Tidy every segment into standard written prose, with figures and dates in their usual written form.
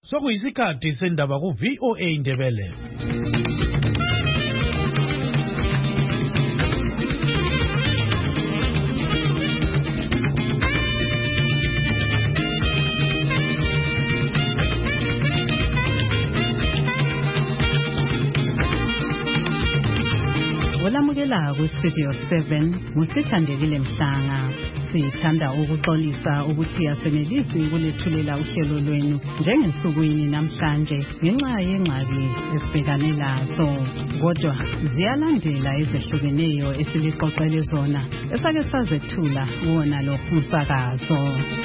Sokuyisikhathi sendaba ku VOA Indebele. Olamukela ku Studio 7 musithandekile Mhlanga. Sithanda ukuxolisa ukuthi asenelisi ukulethulela uhlelo lwenu njengesukwini namhlanje ngenxa yengxaki esibhekane lazo. Kodwa ziyalandela ezehlukeneyo esiliqoqele zona esake sazethula kuwona lo umsakazo.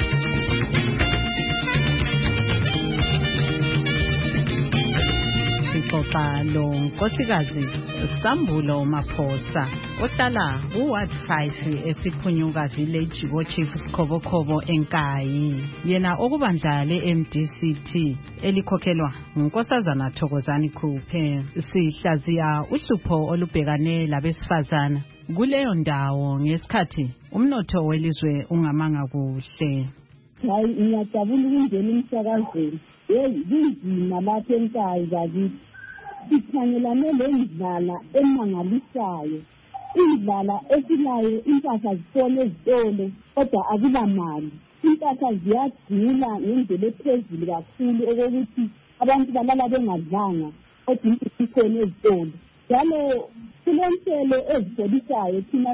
Lo nkosikazi Sambulo Maphosa ohlala uWard 5 eSiphunyuka Village Chief Sikhobokobo eNkayi, yena okubandla leMDCT elikhokhelwa uNkosazana Thokozani Khuphe. Sihlaziya uhlupho olubhekane labesifazana kuleyo ndawo ngesikhathi umnotho welizwe ungamanga kuhle. Hayi, ngiyajabula ukungena emsakazweni. Kunzima lapha eNkayi bakithi. Sikhangelane lendlala emangalisayo, indlala esilayo impahla zitole ezitolo kodwa akulamali. Impahla ziyadula ngendlela ephezulu kakhulu okokuthi abantu balala bengadlanga kodwa impahla zikhona ezitolo. Njalo kulenhlelo ezisolisayo thina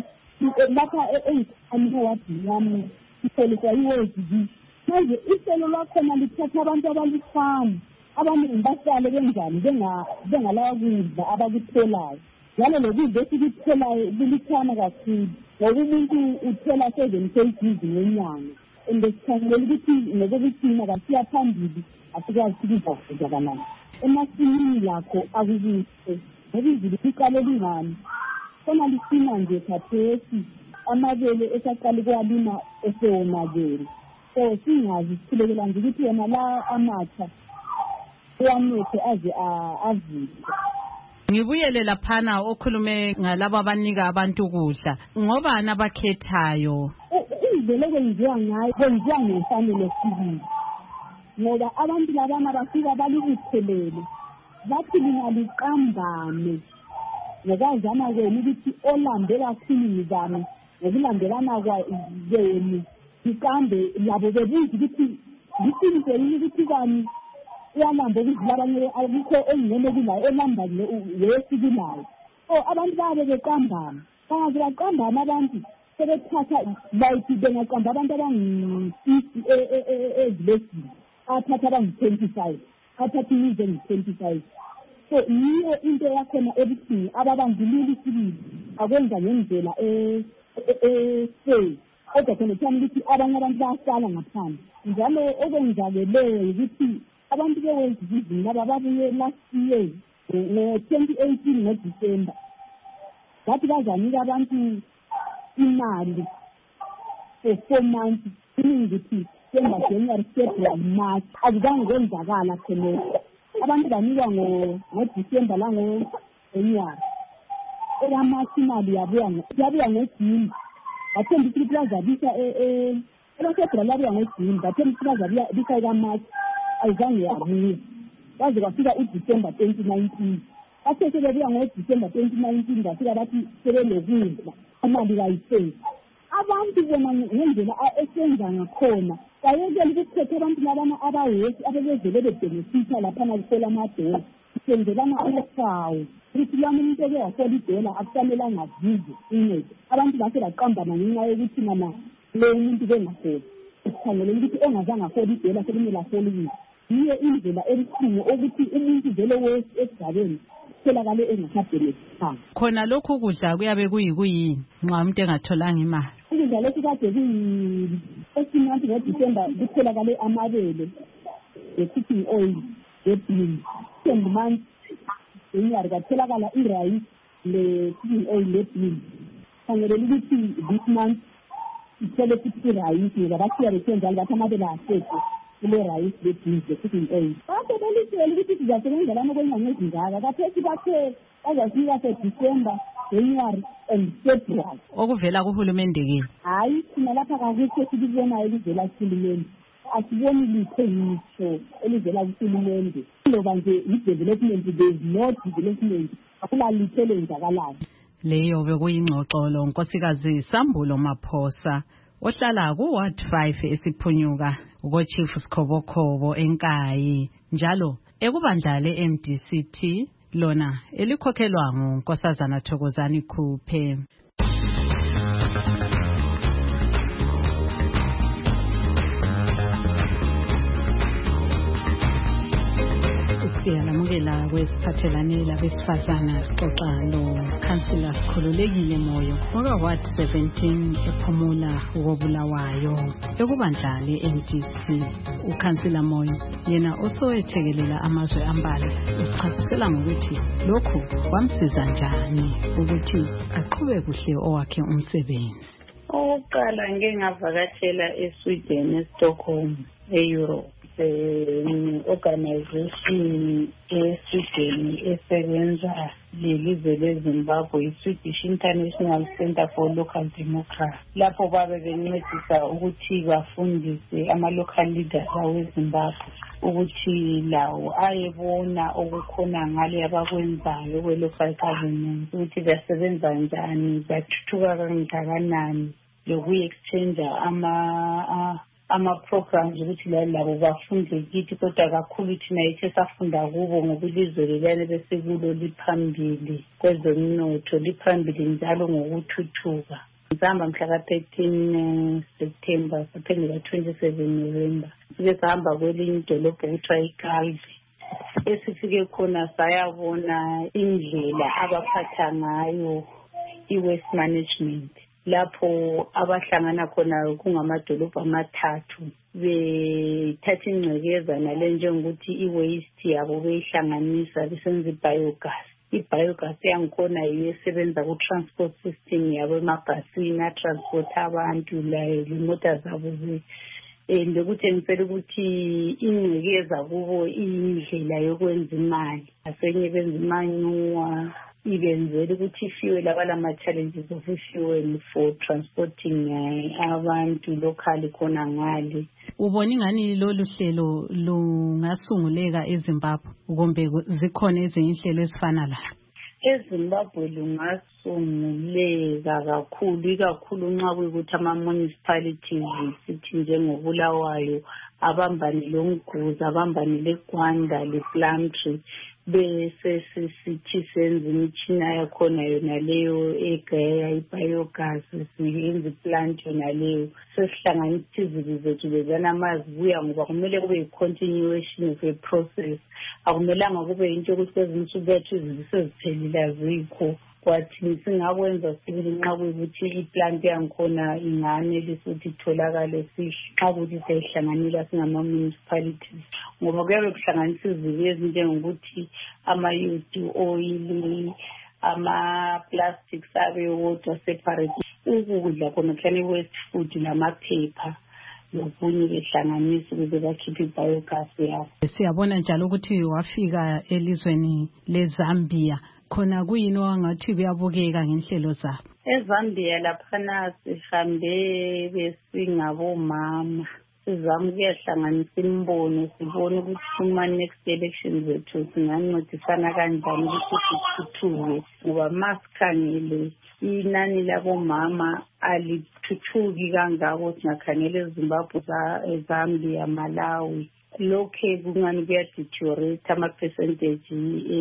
lapha engikhanya wadiyami sisoliswa iWorld. Manje ihlelo lakhona lithatha abantu abalifamu abaningi bahlale benjani bengalawa kudla abakutholayo. Njalo lokudla esikutholayo kulikhana kakhulu ngoba umuntu uthola 7 kg ngenyanga. Sikhangelela ukuthi nokuthina kasiya phambili asikwazi ukuzakudla kanani. Emasimini lakho akukuhle ngoba izulu liqale lingani. Khona lisina nje khathesi amabele esaqala ukwalima esewonakele. So singazi sikhulekela nje ukuthi yena la amatsha uyanethe aze avike. Ngibuyele laphana okhulume ngalabo abanika abantu ukudla. Ngobani abakhethayo? Indlela ekwenziwa ngayo kwenziwa ngefanele sibili. Ngoba abantu labana bafika balibuthelele. Bathi lingaliqambane. Ngokazama kwenu ukuthi olambe kakhulu ngizame ngokulandelana kwenu. Ikambe labo bebuza ukuthi lisinzele ukuthi kani uyalambe ukudla abanye akukho engene kulayo elamba leyesikilayo. Abantu babe beqambana. Baze baqambana abantu sebethatha bayithi bengaqamba abantu abangi-50 ezilesini. Athatha abangi-25. Athatha imize ngi-25. So yiyo into yakhona ebuhlungu ababandululi isibili akwenza ngendlela kodwa khona kuthani ukuthi abanye abantu bayasala ngaphandle. Njalo okwenzakeleyo ukuthi abantu bewenza izizini laba babuye last year ngo-2018 ngoDisemba. Bathi bazanika abantu imali for 4 months. Meaning ukuthi December, January, February, March azange kwenzakala khona. Abantu banikwa ngoDisemba la ngoJanuary. Eyamarch imali yabuya ngoJune. Bathemba ukuthi bazabisa eFebruary labuya ngoJune. Bathemba ukuthi bazabisa eyaMarch ayizange yabuya. Baze bafika uDisember 2019. Bathe sebebuya ngoDisember 2019 bafika bathi sebelokudla imali kayisenzi. Abantu bona ngendlela esenza ngakhona bayekela ukuthetha abantu labana abawesi abebezele bebenefitha laphana kusola amadola. Senzelana amafawu ukuthi lami umuntu eke wasola idola akufanelanga azize incede. Abantu base baqambana ngenxa yokuthi mana lo muntu bengasola. Sikhangele ukuthi ongazange asola idola sekumele asole ukuthi yiyo indlela ebuhlungu ukuthi umuntu vele wesi esigabeni tholakale engasabhenefithanga. Khona lokhu kudla kuyabe kuyini nxa umuntu engatholanga imali? Ukudla lokhu kade esinanti ngoDisemba kutholakale amabele, cooking oil, beans. Second month January katholakala i-rice le-cooking oil le-beans. Khangelela ukuthi this month ithole futhi i-rice ngoba basiya besenjalo bathi amabele asekho kule rice le-beans le-cooking oil. Base belisele ukuthi sizasebenzelana okwenyangezindala. Kathesi bathe bazasinika se-December, January and February. Okuvela kuhulumende ke? Hayi, thina lapha kakukho esikubonayo kuvela kuhulumende. asiboni litho ngitsho elivela kuhulumende ngoba nje i-development, there is no development, akulalitho elenzakalayo. Leyo bekuyingxoxolo unkosikazi Sambulo Maphosa ohlala ku-Ward 5 esiphunyuka uko-Chief Sikhobokhobo eNkayi, njalo ekubandla le-MDCT lona elikhokhelwa nguNkosazana Thokozani Khuphe. Siyalamukela kwesiphathelane labesifazana sixoxa lo-Councillor Sikhululekile Moyo oka-Ward 17 ephumula ukoBulawayo ekubandla le-MDC. uCouncillor Moyo yena osowethekelela amazwe ambalwa usichazisela ngokuthi lokhu kwamsiza njani ukuthi aqhube kuhle owakhe umsebenzi. Okokuqala ngeke ngavakashela eSweden, eStockholm, e-Europe. Organization eSweden esebenza lelizwe leZimbabwe, i-Swedish International Center for Local Democracy. Lapho babe bencedisa ukuthi bafundise ama-local leaders aweZimbabwe ukuthi lawo ayebona okukhona ngale abakwenzayo kwe-local government, ukuthi basebenza njani, bathuthuka kangakanani, lokuyi-exchange ama-programs ukuthi labo bafunde kithi, kodwa kakhulu thina yethu safunda kubo ngoba ilizwe lelane bese kulo liphambili kwezomnotho, liphambili njalo ngokuthuthuka. Sihamba mhla ka-13 September saphendula 27 November. Sike sahamba kwelinye idolobho okuthiwa iKalvi. Esifike khona sayabona indlela abaphatha ngayo i-waste management, lapho abahlangana khona kungamadolobho amathathu bethatha ingcekeza nale njengokuthi i-waste yabo beyihlanganisa besenza i-biogas. I-biogas yangikhona yiyo esebenza ku-transport system yabo emabhasini atransport abantu layo lemota zabo lokuthi ngifela ukuthi ingcekeza kubo iyindlela yokwenza imali, asenye benza imanyuwa ibenzela ukuthi ifuel abalama-challenges of fuel for transporting abantu locally khona ngale. Ubona ingani lolu hlelo lungasunguleka eZimbabwe kumbe zikhona ezinye inhlelo ezifana la? EZimbabwe lungasunguleka kakhulu, ikakhulu nxa kuyikuthi ama-municipalities sithi njengoBulawayo abambane loMguzi, abambane leGwanda, lePlumtree, bese sithi senza imitshina yakhona yona leyo egaya i-biogas, siyenza i-plant yona leyo, sesihlanganisa izibi zethu bezana amazibuya ngoba kumele kube yi-continuation of a process. Akumelanga kube yinto yokuthi kwezinye insuku bethu izibi seziphelile azikho. Kwathi singakwenza sibili nxa kuyikuthi i-plant yangikhona inganelisa ukuthi itholakale sihle nxa ukuthi siyayihlanganela singama-municipalities, ngoba kuyabe kuhlanganisa izibi ezinjengokuthi ama-used oil, ama-plastics abe wodwa separate, ukudla khona kuhlane i-waste food namaphepha lokunye behlanganisa ukuze bakhiphe i-biogas yabo. Siyabona njalo ukuthi wafika elizweni leZambia, khona kuyini wangathi kuyabukeka ngenhlelo zabo? EZambia laphana sihambe besingabomama, sizama ukuyahlanganisa imbono, sibone ukuthi kuma-next elections zethu singancedisana kanjani ukuthi sithuthuke, ngoba masikhangele inani labomama alithuthuki kangako singakhangela eZimbabwe, eZambia, Malawi. Lokhe kungani kuyadeteriorate ama-percentage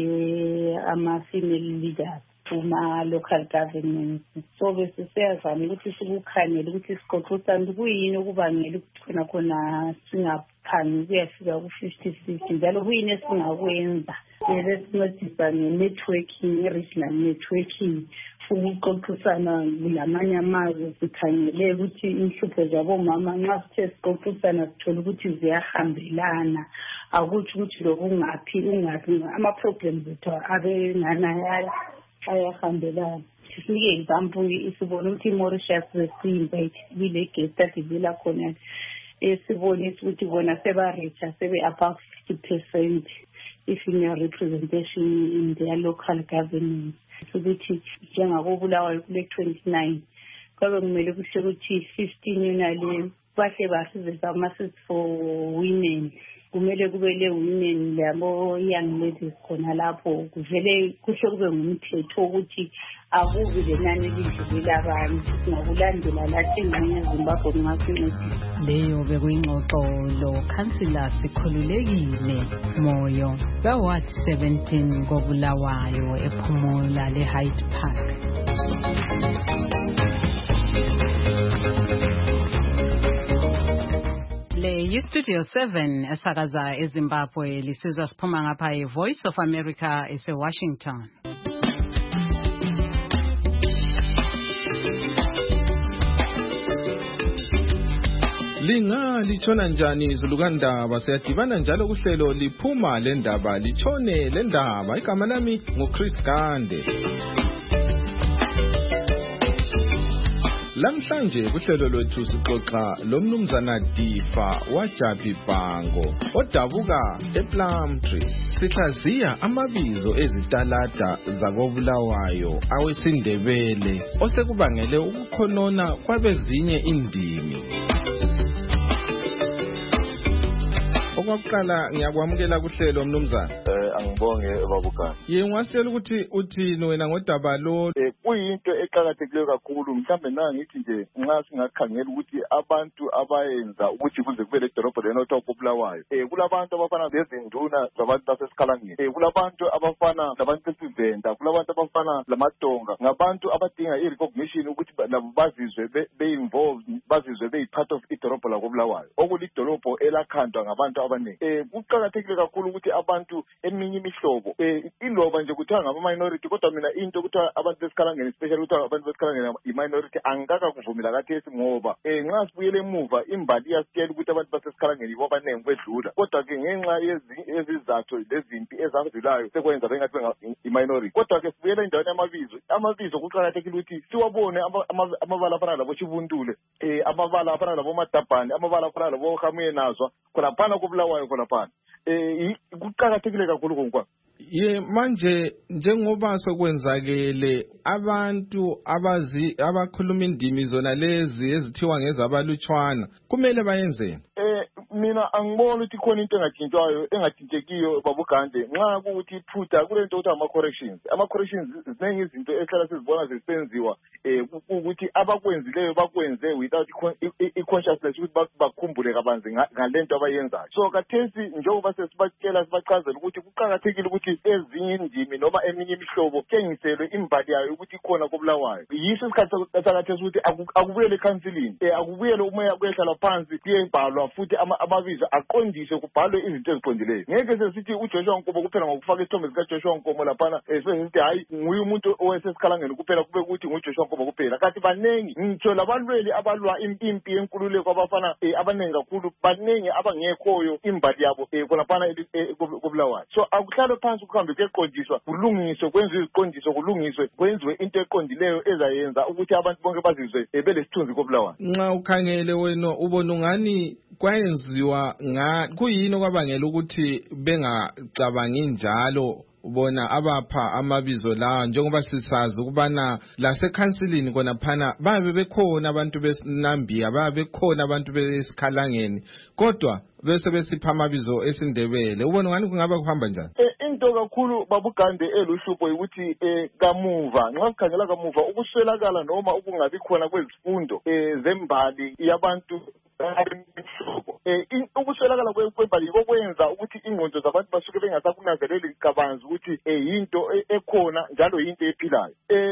ama-female leaders kuma-local governments. So besisiyazama ukuthi sikukhangele ukuthi sixoxisane kuyini okubangela ukuthi khona singaphangi kuyafika ku-50-50, njalo kuyini esingakwenza besincedisa nge-networking, i-regional networking, ukuxoxisana kulamanye amazwe, sikhangele ukuthi inhlupho zabomama nxa sithe sixoxisana sithole ukuthi ziyahambelana, akutsho ukuthi lokungaphi ama-problems ethu abengana ayahambelana. Sinike example, sibone ukuthi iMauritius besiyi-invite bile guest adivela khona, sibonisa ukuthi bona seba-reacha sebe-above 50% i-female representation in their local government. Ukuthi njengakoBulawayo kule 29 kwabe kumele kuhle ukuthi 15 yona le bahle basizisa ama-seats for women. Kumele kube le women labo young ladies khona lapho kuvele kuhle kube ngumthetho ukuthi akubi lenani elidlulela abantu ngokulandela lathi ingxenye eZimbabwe ngasincedisa. Leyo bekuyingxoxo lo Councillor Sikhululekile Moyo kaWard 17 koBulawayo ePhumula leHyde Park. Le Studio 7 esakaza eZimbabwe lisizwa siphuma ngapha eVoice of America eseWashington. Linga lichona njani izulukandaba siyadibana njalo kuhlelo liphuma lendaba lichone lendaba igama lami nguChris Gande. Lamhlanje kuhlelo lwethu sixoxa lomnumzana Difa waJabi Bhango odabuka ePlumtree. Sihlaziya amabizo ezitalada zakoBulawayo awesindebele osekubangele ukukhonona kwabezinye indimi. Okwaqala ngiyakwamukela kuhlelo mnumzana. Angibonge babukani. Ngiyasitshela ukuthi uthini wena ngodaba lo. Kuyinto eqhakathekileyo kakhulu mhlambe ngithi nje nxa singakhangela ukuthi abantu abayenza ukuthi kuze kube le dolobho lenotho koBulawayo. Kulabantu abafana lezinduna zabantu basesikhalangeni. Kulabantu abafana labantu besivenda, kulabantu abafana lamadonga. Ngabantu abadinga irecognition ukuthi labo bazizwe be-involved, bazizwe be-part of idolobho lakoBulawayo. Okulidolobho elakhandwa ngabantu abaningi. Kuqhakathekile kakhulu ukuthi abantu eminye imihlobo iloba nje kuthiwa ngama-minority kodwa mina into kuthiwa abantu besikhalangeni especially kuthiwa abantu besikhalangeni i-minority angikakakuvumela kathesi ngoba nxa sibuyele emuva imbali iyasitshela ukuthi abantu basesikhalangeni yibo abaningi kwedlula kodwa-ke ngenxa yezizathu lezimpi ezadlulayo sekwenza bengathi i-minority. Kodwa-ke sibuyele endaweni amabizo kuqakathekile ukuthi siwabone amabala afana labo Chivuntule, amabala afana labo Madabhane, amabala afana labo Hamuye Nazwa khonaphana koBulawayo khonaphana. Kuqakathekile kakhulu konke. Manje njengoba sokwenzakele abantu abakhuluma indimi zona lezi ezithiwa ngezabalutshwana kumele bayenzeni. Mina angiboni ukuthi khona into engathintekiyo babugande nxa kuuthi iphutha kulento ukuthi ama-corrections ziningi izinto ehlala sizibona zisenziwa ukuthi abakwenzileyo bakwenze without i-consciousness ukuthi bakhumbule kabanzi ngalento abayenzayo. So kathesi njengoba sesibatshela sibachazela ukuthi kuqakathekile ukuthi ezinye indimi noma eminye imihlobo kengiselwe imbali yayo ukuthi khona koBulawayo. Yiso isikhathi sakathesi ukuthi akubuyele ekhansilini, akubuyele umoya kuyehlala phansi kuyebhalwa futhi amabizo aqondiswe kubhalwe izinto eziqondileyo. Ngeke sesithi uJoshua Nkomo kuphela ngokufaka isithombe sikaJoshua Nkomo laphana sesithi hayi nguye umuntu owesesikhalangeni kuphela kube ukuthi nguJoshua Nkomo kuphela. Kanti baningi ngitsho labalweli abalwa impi yenkululeko abafana abaningi kakhulu baningi abangekhoyo imbali yabo khonaphana koBulawayo. So akuhlale phansi kuhambe kuyeqondiswa kulungiswe kwenziwe iziqondiso kulungiswe kwenziwe into eqondileyo ezayenza ukuthi abantu bonke bazizwe belesithunzi koBulawayo. Nxa ukhangele wena ubona ungani kwayenziwa kuyini okwabangela ukuthi bengacabangi njalo ubona abapha amabizo la njengoba sisazi ukubana lasekhansilini kona phana babe bekhona abantu besinambiya babe bekhona abantu besikhalangeni kodwa bese besipha amabizo esindebele ubona ngani kungaba kuhamba njani? Into kakhulu babugande eluhlupho ukuthi kamuva nxa sikhangela kamuva ukuswelakala noma ukungabi khona kwezifundo zembali yabantu ukuswelakala kwembali okwenza ukuthi ingqondo zabantu basuke bengasakunanzeleli kabanzi ukuthi yinto ekhona njalo yinto ephilayo.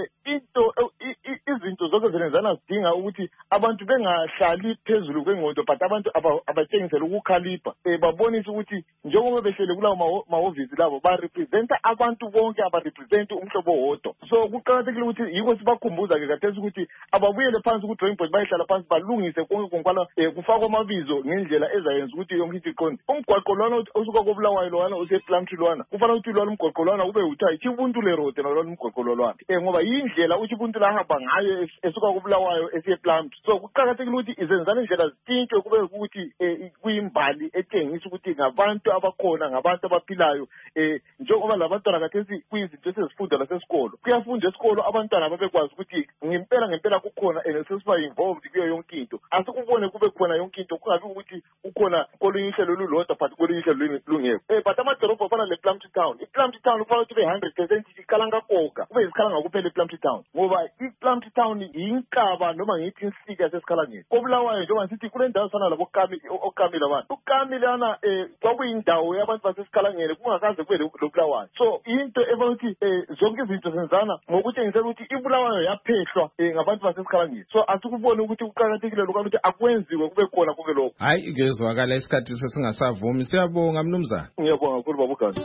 Izinto zonke zenezana zidinga ukuthi abantu bengahlali phezulu kwengqondo but abantu abatshengisele ukukhalipha babonise ukuthi njengoba behlele kulawo mahhovisi labo barepresenta abantu bonke abarepresenta umhlobo wodwa. So kuqakathekile ukuthi yiko sibakhumbuza-ke kathesi ukuthi ababuyele phansi ku-drawing board bayehlala phansi balungise konke konkwala kufakwa amabizo ngendlela ezayenza ukuthi yonke into iqonde. Umgwaqo lwana osuka koBulawayo lwana usePlumtree lwana kufanele ukuthi lwana umgwaqo lwana ube uthiwa iChivuntule Road nalwana umgwaqo lwana ngoba yindlela uChivuntule ahamba ngayo esuka kuBulawayo esiye Plumtree. So kuqakathekile ukuthi izenzana indlela zitintshwe kube ukuthi kuyimbali etshengisa ukuthi ngabantu abakhona, ngabantu abaphilayo. Njengoba labantwana kathesi kuyizinto esizifunda lasesikolo, kuyafunda esikolo abantwana babekwazi ukuthi ngempela kukhona sesiba involved kuyo yonke into. Asikubone kube khona yonke into, kungabi ukuthi ukhona kolunye ihlelo olulodwa but kolunye ihlelo lungekho. But amadolobha afana nePlumtree Town, iPlumtree Town kufanele ukuthi 100% ikhala ngakoka, kube izikhala ngakuphela iPlumtree Town, ngoba iPlumtree Town yinkaba noma ngithi insika sesikhalangeni. koBulawayo njengoba sithi kule ndawo sana labo okamile abantu ukamile ana kwakuyindawo yabantu basesikhalangeni kungakaze kube loBulawayo. So into ebathi zonke izinto senzana ngokutshengisela ukuthi iBulawayo yaphehlwa ngabantu basesikhalangeni. So asikubone ukuthi kuqakathekile ukuthi akwenziwe kube khona kube lokho. Hayi ngezwakala isikhathi sesingasavumi. Siyabonga mnumzana. Ngiyabonga kakhulu babugani.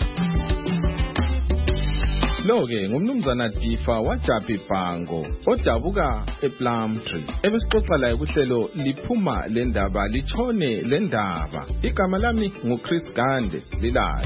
Lo-ke ngumnumzana Difa waJaphi Bhango odabuka ePlumtree. Ebesixoxa laye kuhlelo liphuma le ndaba litshone le ndaba. Igama lami nguChris Gande Lilala.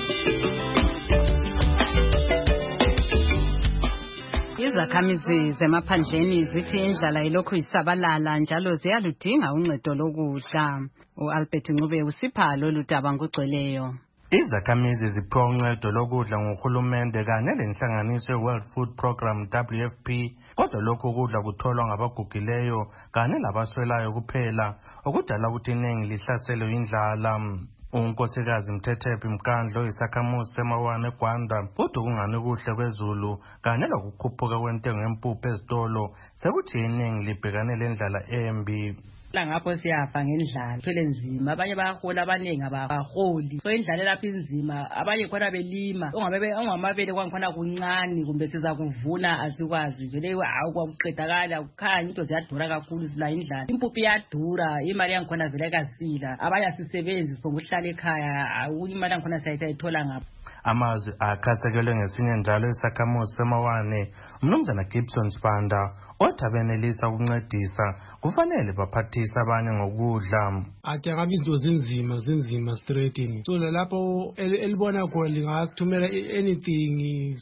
Izakhamizi zemaphandleni zithi indlala ilokhu isabalala njalo ziyaludinga uncedo lokudla. uAlbert Ncube usipha lolu daba ngugcweleyo. Izakhamizi ziphiwa uncedo lokudla nguhulumende kanye lenhlanganiso ye-World Food Program WFP, kodwa lokhu kudla kutholwa ngabagugileyo kanye labaswelayo kuphela, okudala ukuthi iningi lihlaselwe indlala. uNkosikazi Mthethephi Mkandlo isakhamuzi semawane eGwanda kodwa kungani kuhle kwezulu kanye lokukhuphuka kwentengo yempuphu ezitolo sekuthi iningi libhekane lendlala embi. Ngapho siyafa ngendlala phele nzima, abanye bayahola abaningi abaholi, so indlala lapha inzima, abanye khona belima ongamabele kwangikhona kuncane kumbe siza kuvuna asikwazi vele kwakuqedakala kukhanya into ziyadura kakhulu sila indlala, impuphu iyadura, imali yangikhona vele kasila, abanye asisebenzi sokuhlala ekhaya, imali yangikhona sayithola ngapha. Amazwi akhasekelwe ngesinye njalo isakhamuzi semawane umnumzana Gibson Spanda othi abenelisa ukuncedisa kufanele baphathise abanye ngokudla. Athi ngabe izinto zinzima straightini, so lapho elibona khona lingakuthumela anything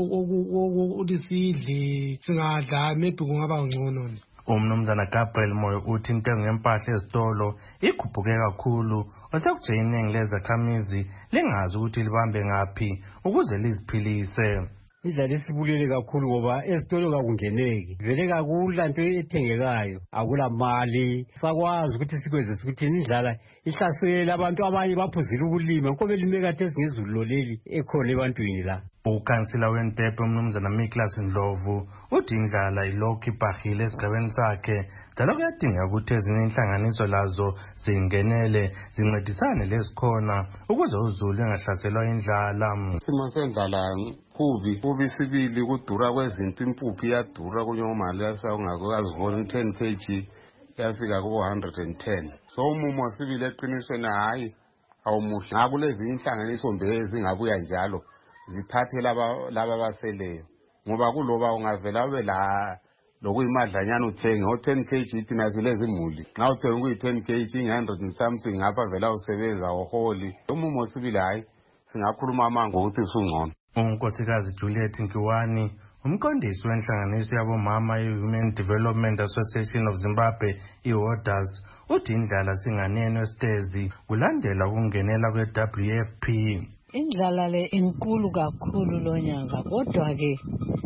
ukuthi sidle singadla maybe kungaba ngcono. Umnumzana Gabriel Moyo uthi intengo yempahla ezitolo ikhuphuke kakhulu, osekuthi iningi lezakhamizi lingazi ukuthi libambe ngaphi ukuze liziphilise. Indlela esibulele kakhulu ngoba ezitolo kakungeneki, vele kakula into ethengekayo, akula mali. Sakwazi ukuthi sikwenze ukuthi indlala ihlasela abantu, abanye baphuzile ukulima ngoba elime kade singezulu loleli ekhona ebantwini la. Ukhansila weNtepe umnumzana Miklas Ndlovu uthi indlala ilokhu ibhahile esigabeni sakhe, njalo kuyadingeka ukuthi ezinye inhlanganiso lazo zingenele zincedisane lezikhona ukuze uzulu engahlaselwa indlala. Isimo sendlala kubi sibili, kudura kwezinto, impuphu iyadura kunyomali yasawungakazivona 10 kg yafika ku-110. So umumo sibili eqinisweni hayi awumuhle. Ngakulezi inhlanganiso mbezi ngabuya njalo zithathe laba baseleyo, ngoba kuloba ungavela ube la lokuyimadlanyana uthenge o10 kg thina silezi imuli, nxa uthenga kuyi10 kg 100 something ngapha vela usebenza oholi. Umumo sibili hayi singakhuluma amango ukuthi sungcono. uNkosikazi Juliet Nkiwani umqondisi wenhlanganiso yabomama ye-Women Development Association of Zimbabwe iWODAS uthi indlala singaneno esitezi kulandela ukungenela kwe-WFP. Indlala le inkulu kakhulu lo nyaka, kodwa ke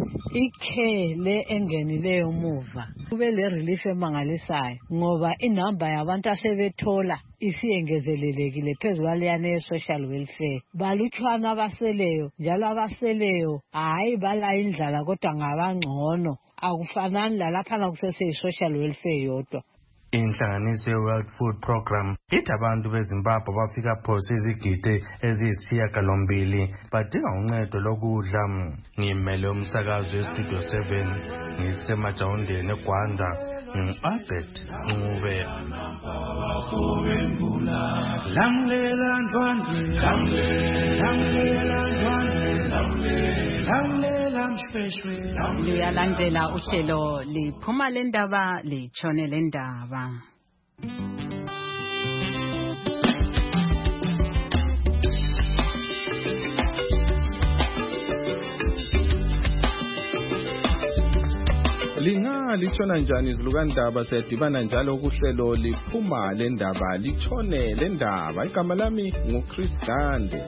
ikhe le engenileyo muva kube le relief emangalisayo ngoba inamba yabantu asebethola isiyengezelelekile phezu kwaleyana ye-social welfare. Balutshwana abaseleyo, njalo abaseleyo hayi bala indlala kodwa ngabangcono, akufanani lalaphana kusese-social welfare yodwa. Inhlanganiso ye-World Food Program ithi abantu beZimbabwe bafika phose izigidi eziyisishiyagalombili badinga uncedo lokudla. Ngimele umsakazo weStudio 7 ngisemajawundeni eGwanda, ngu-Albert Ncube. Liyalandela uhlelo liphuma le ndaba litshone le ndaba. Linga kutshona njani izilukandaba siyadibana njalo kuhlelo liphuma lendaba litshone lendaba. Igama lami nguChris Gande.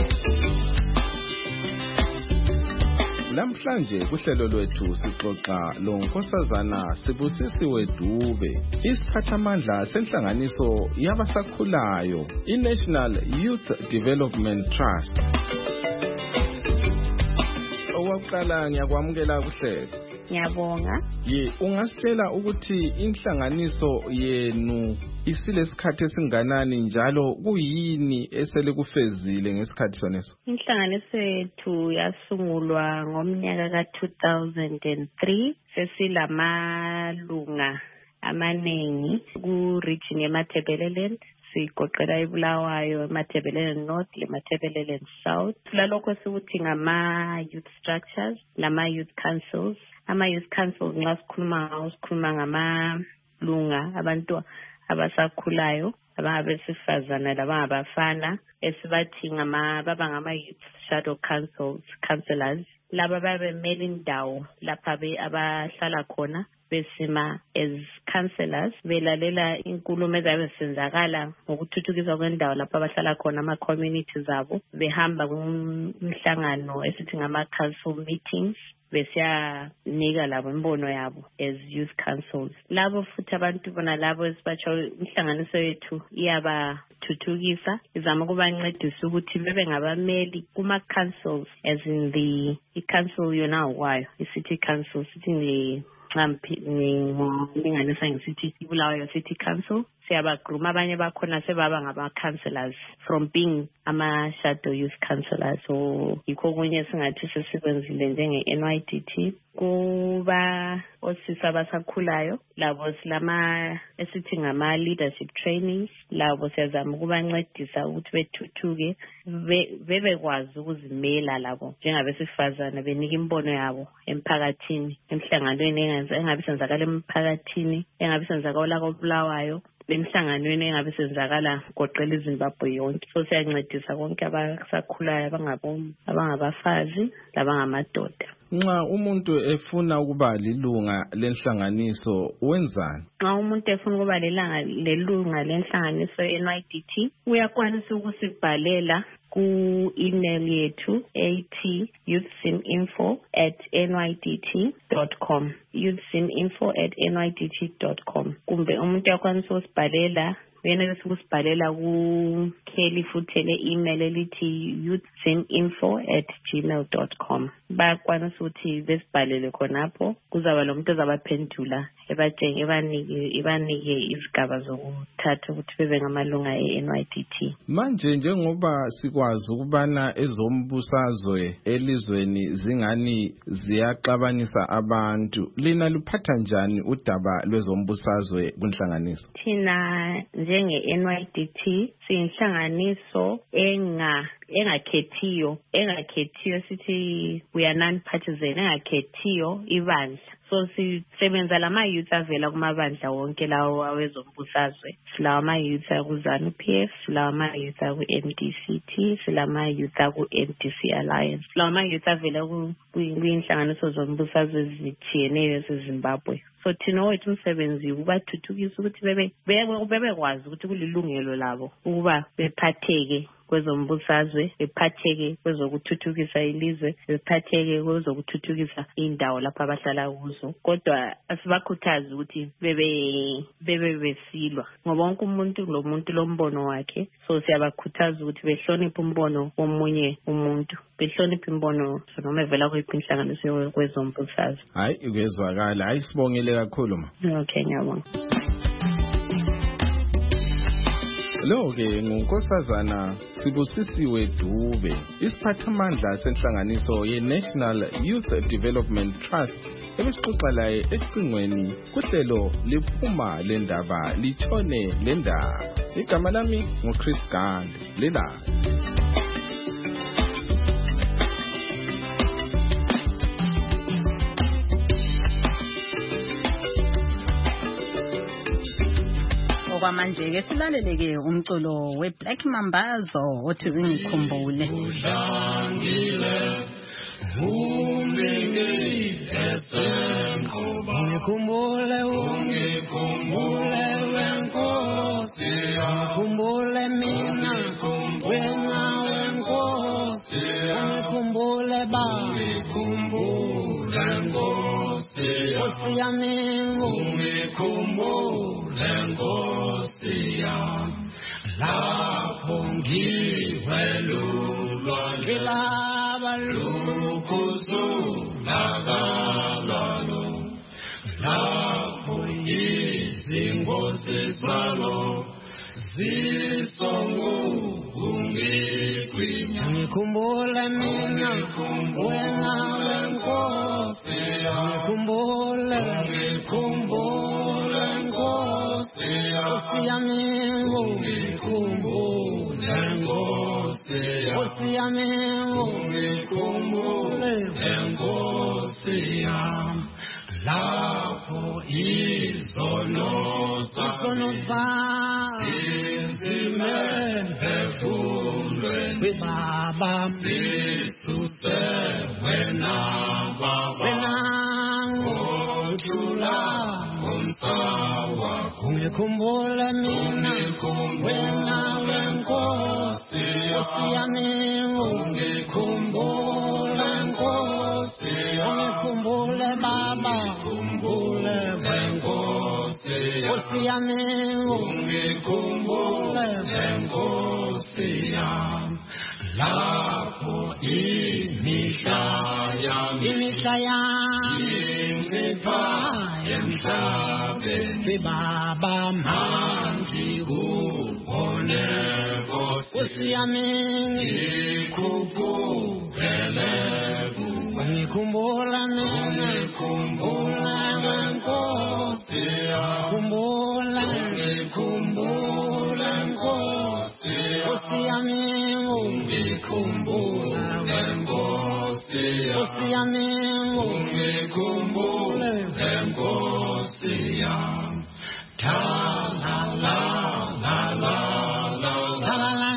Namhlanje kuhlelo lwethu sixoxa loNkosazana Sibusisiwe Dube, isiphathamandla senhlanganiso yabasakhulayo iNational Youth Development Trust. Owakuqala ngiyakwamukela kuhlelo. Ngiyabonga. Ungasitshela ukuthi inhlanganiso yenu isilesikhathi esinganani njalo kuyini esele kufezile ngesikhathi soneso? Inhlanganiso yethu yasungulwa ngomnyaka ka-2003. Sesilamalunga amaningi ku-region yeMatabeleland. Sigoqela iBulawayo, eMatabeleland North, leMatabeleland South. Lalokho sikuthi ngama-youth structures, lama-youth councils. Ama-youth councils nxa sikhuluma ngamalunga abantu abasakhulayo, abangabesifazana labangabafana, esibathi baba ngama-youth shadow councillors. Laba babemele indawo lapha abahlala khona besima as councillors, belalela inkulumo ezabe senzakala ngokuthuthukiswa kwendawo lapha abahlala khona, ama-communities abo, behamba kumhlangano esithi ngama-council meetings, besiyanika labo imbono yabo as youth councils. Labo futhi abantu bona labo esibatsho inhlanganiso yethu iyabathuthukisa, izama ukubancedisa ukuthi bebe ngabameli kuma-councils, as in i-council yona ngokwayo, i-city council, sithi ngingalinganisa ngisithi iBulawayo City Council. Siyabagruma abanye bakhona sebaba ngama-councillors from being ama-shadow youth councillors. So yikho kunye singathi sesikwenzile njenge-NYDT. Kuba osisa abasakhulayo labo silama esithi ngama-leadership trainings. Labo siyazama ukubancedisa ukuthi bethuthuke, bebekwazi ukuzimela labo njengabesifazana, benika imbono yabo emphakathini, emhlanganweni engabe senzakala emphakathini, engabe senzakala koBulawayo, emhlanganweni engabe senzakala goqela iZimbabwe yonke. So siyancedisa konke abasakhulayo, abangabafazi labangamadoda. Nxa umuntu efuna ukuba lilunga lenhlanganiso wenzani? Nxa umuntu efuna ukuba lelunga lenhlanganiso NYDT, uyakwanisa ukusibhalela ku-email yethu ethi youthsininfo@nydt.com, youthsininfo@nydt.com. Kumbe umuntu uyakwanisa ukusibhalela, uyenelisa ukusibhalela kuKelly futhi le-email elithi youthsininfo@gmail.com. Bayakwanisa ukuthi besibhalele khonapho, kuzaba lo muntu ozabaphendula ibanike izigaba zokuthatha ukuthi bebe ngamalunga e-NYDT. Manje njengoba sikwazi ukubana ezombusazwe elizweni zingani ziyaxabanisa abantu, lina luphatha njani udaba lwezombusazwe kunhlanganiso? Thina njenge-NYDT siyinhlanganiso engakhethiyo sithi we are non-partisan, engakhethiyo ibandla. So sisebenza lama-youth avela kumabandla wonke lawo awezombusazwe. Silawa ama-youth akuZANU-PF, silawa ama-youth aku-MDCT, silawa ama-youth aku-MDC Alliance, silawa ama-youth avela kuyinhlanganiso zombusazwe ezithiyeneyo eseZimbabwe. So thina wethu umsebenzi ukubathuthukisa ukuthi bebekwazi ukuthi kulilungelo labo ukuba bephatheke kwezombusazwe, bephatheke kwezokuthuthukisa ilizwe, bephatheke kwezokuthuthukisa indawo lapha abahlala kuzo. Kodwa asibakhuthaza ukuthi bebe besilwa, ngoba wonke umuntu lomuntu lombono wakhe. So siyabakhuthaza ukuthi behloniphe umbono womunye umuntu, behloniphe imbono noma evela kuyiphi inhlanganiso kwezombusazwe. Hayi ukezwakala, hayi sibongile kakhulu ma. Okay, ngiyabonga. Lo-ke nguNkosazana Sibusisiwe Dube, isiphathamandla senhlanganiso ye-National Youth Development Trust, ebesixoxa laye ecingweni kuhlelo liphuma lendaba litshone lendaba. Igama lami nguChris Gande. Lelanga okwamanje ke silaleleke umculo weBlack Mambazo othi ungikhumbule. Ngikhumbule ungikhumbule wenkosi, ngikhumbule mina wena wenkosi, ngikhumbule ngikhumbule Nkosi yami, ngikhumbule Nkosi yami, lapho ngiwelulwa ngilaba lukhuzulakalalo, lapho izingozi zalo zisongungigwinya. Ngikhumbule mina wena wenkosi, ngikhumbule Nkosi yami, ngikhumbule Nkosi yami, ngikhumbule Nkosi yami, lapho izono izimemphefumulweni Baba zisuse wena Baba, ngothula ngomsawa. Ngikhumbule mina wena wenkosi yami, ngikhumbule Nkosi, ngikhumbule Baba, ngikhumbule wenkosi yami, ngikhumbule Nkosi yami, lapho imihla yami incipha emhlabeni Baba, mangikubone Nkosi yami, ngikhuphukele kuwe. Ngikhumbula mina wenkosi, ngikhumbula Nkosi yami, ngikhumbula Nkosi yami, ngikhumbule Nkosi yami. Ta la la la la la la la la.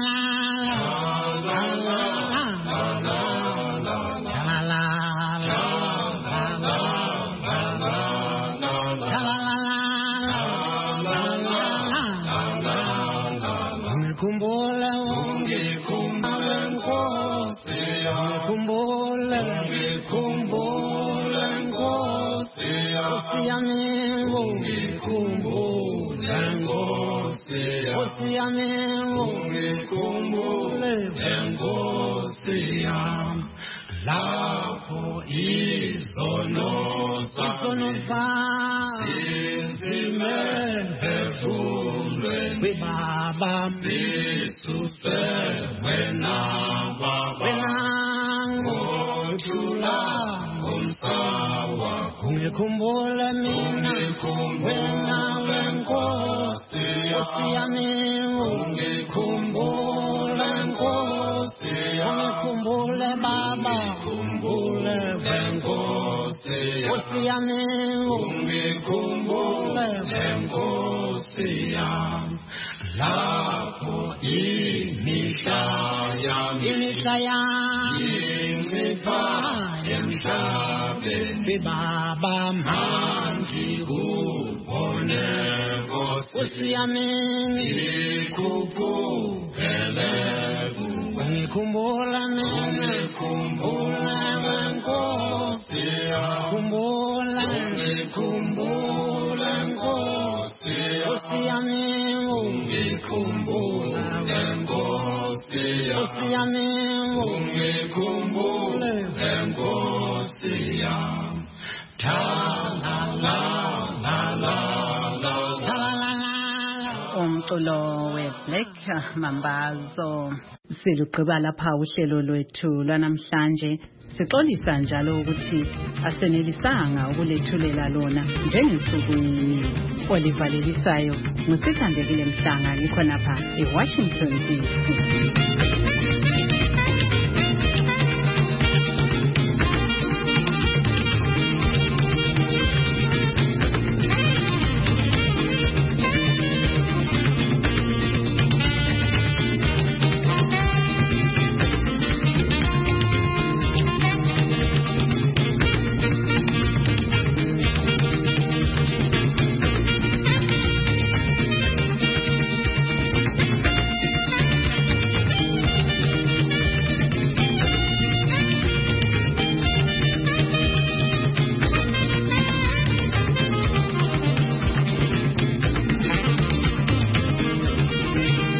Lapho izono izimemphefumulweni Baba zisuse wena Baba, ngothula ngomsawa. Ngikhumbule mina wena wenkosi yami, ngikhumbule Nkosi, ngikhumbule Baba, ngikhumbule wenkosi yami, ngikhumbule Nkosi yami, lapho imihla yami incipha emhlabeni Baba, mangikubone Nkosi yami, ngikhuphukele kuwe. Ngikhumbula mina wenkosi, ngikhumbula Nkosi yami, ngikhumbula Nkosi yami, ngikhumbule Nkosi yami. Ta la la la la la la la. Umculo weBlack Mambazo silugqiba lapha uhlelo lwethu lwanamhlanje. Sixolisa njalo ukuthi asenelisanga ukulethulela lona njengesukwini olivalelisayo. Ngusithandekile Mhlanga, ngikhona lapha eWashington DC.